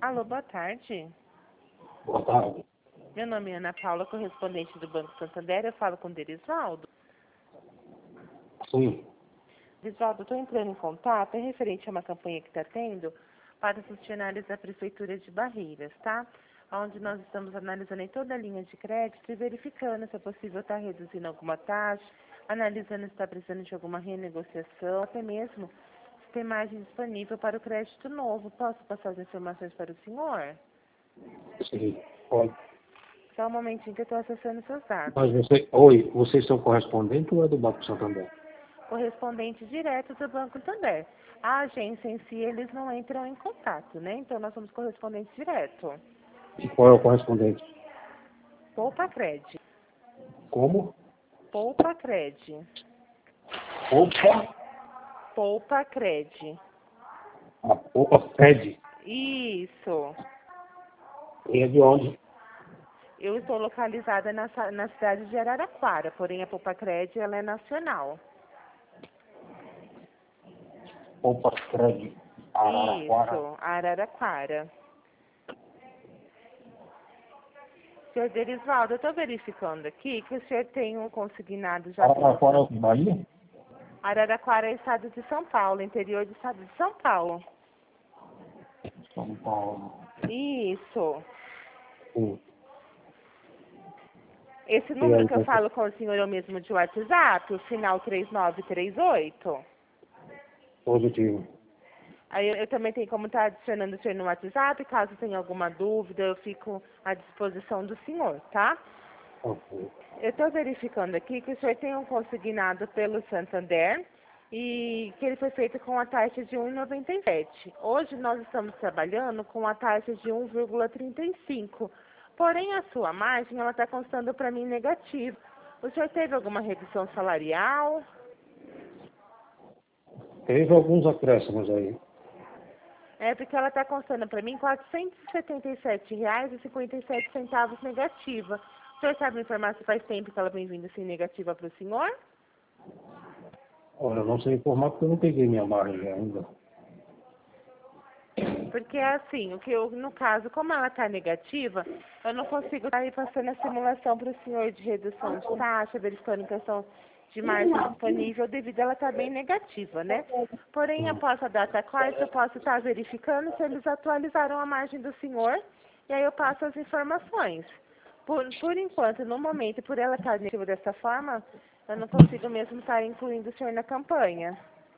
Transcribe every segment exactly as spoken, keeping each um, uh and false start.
Alô, boa tarde. Boa tarde. Meu nome é Ana Paula, correspondente do Banco Santander. Eu falo com o Derisvaldo. Sim. Derisvaldo, estou entrando em contato, é referente a uma campanha que está tendo para os funcionários da Prefeitura de Barreiras, tá? Onde nós estamos analisando em toda a linha de crédito e verificando se é possível estar reduzindo alguma taxa, analisando se está precisando de alguma renegociação, até mesmo se tem margem disponível para o crédito novo. Posso passar as informações para o senhor? Sim, pode. Só um momentinho que eu estou acessando seus dados. Mas você, oi, vocês são correspondente ou é do Banco Santander? Correspondente direto do Banco Santander. A agência em si, eles não entram em contato, né? Então, nós somos correspondentes direto. E qual é o correspondente? Poupa Cred. Como? Poupa Cred. Opa! Poupa Cred. A Opa Fed. Isso. E é de onde? Eu estou localizada na, sa- na cidade de Araraquara, porém a Poupa Cred, ela é nacional. Opa Fed. Araraquara. Isso, Araraquara. Senhor Derisvaldo, eu estou verificando aqui que o senhor tem um consignado já pelo Araraquara é Bahia? Araraquara é estado de São Paulo, interior do estado de São Paulo. São Paulo. Isso. Sim. Esse E número aí, que eu você- falo com o senhor é o mesmo de WhatsApp, o final três nove três oito. positivo. Aí eu, eu também tenho como estar adicionando o senhor no WhatsApp, caso tenha alguma dúvida, eu fico à disposição do senhor, tá? Ok. Eu estou verificando aqui que o senhor tem um consignado pelo Santander e que ele foi feito com a taxa de um vírgula noventa e sete. Hoje nós estamos trabalhando com a taxa de um vírgula trinta e cinco. Porém, a sua margem ela está constando para mim negativa. O senhor teve alguma redução salarial? Teve alguns acréscimos aí. É porque ela está constando para mim quatrocentos e setenta e sete reais e cinquenta e sete centavos negativa. O senhor sabe me informar se faz tempo que ela vem vindo assim negativa para o senhor? Olha, eu não sei informar porque eu não peguei minha margem ainda. Porque assim, o que eu, no caso, como ela está negativa, eu não consigo estar aí passando a simulação para o senhor de redução de taxa, verificando questão de margem disponível, devido a ela estar bem negativa, né? Porém, após a data corte, eu posso estar verificando se eles atualizaram a margem do senhor, e aí eu passo as informações. Por, por enquanto, no momento, por ela estar negativa dessa forma, eu não consigo mesmo estar incluindo o senhor na campanha.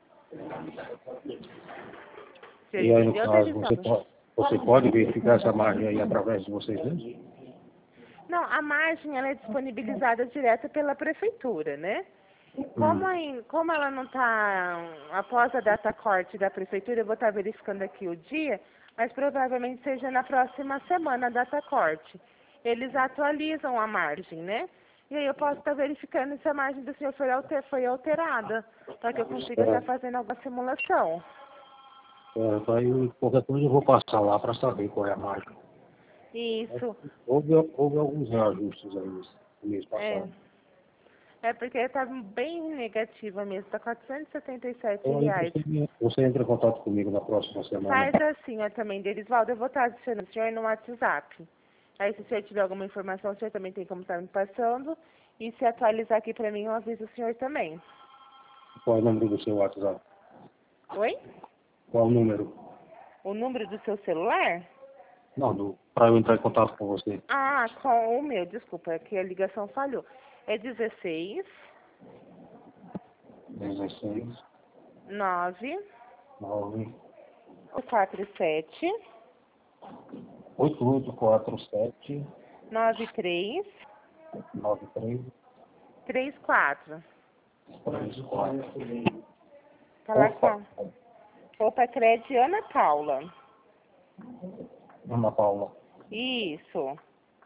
Você E aí, no entendeu, caso, você Delisvaldo? pode, você pode verificar essa margem aí através de vocês mesmos? Não, a margem ela é disponibilizada direto pela prefeitura, né? Como, Hum. em- como ela não está, após a data corte da prefeitura, eu vou estar verificando aqui o dia, mas provavelmente seja na próxima semana a data corte. Eles atualizam a margem, né? E aí eu posso estar verificando se a margem do senhor foi, alter, foi alterada, para que eu consiga estar Certo. fazendo alguma simulação. Certo. Aí, qualquer coisa, eu vou passar lá para saber qual é a margem. Isso, Houve, houve alguns reajustes aí no mês é. passado. É porque está bem negativa mesmo, está quatrocentos e setenta e sete Então, aí reais. você, você entra em contato comigo na próxima semana. Faz assim, ó, também, Derisvaldo, eu vou estar adicionando o senhor no WhatsApp. Aí, se o senhor tiver alguma informação, o senhor também tem como estar me passando. E se atualizar aqui para mim, eu aviso o senhor também. Qual é o número do seu WhatsApp? Oi? Qual é o número? O número do seu celular? Não, para eu entrar em contato com você. Ah, com o meu, desculpa, é que a ligação falhou. É dezesseis, dezesseis, nove, nove, quatro sete, oito oito quatro sete, nove três, nove três, três quatro. três quatro. Tá lá com Opa, a Opa Cred Ana Paula. Ana Paula. Isso.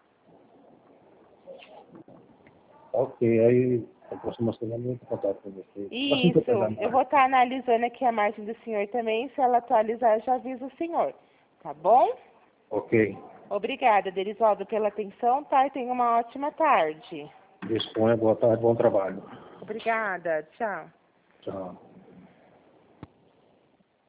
Ok, aí a próxima semana eu entro em contato com você. Assim que eu Isso. pegar a Eu margem. vou estar analisando aqui a margem do senhor também. Se ela atualizar, eu já aviso o senhor. Tá bom? Ok. Obrigada, Derisvaldo, pela atenção, tá? E tenha uma ótima tarde. Disponha, boa tarde, bom trabalho. Obrigada. Tchau. Tchau.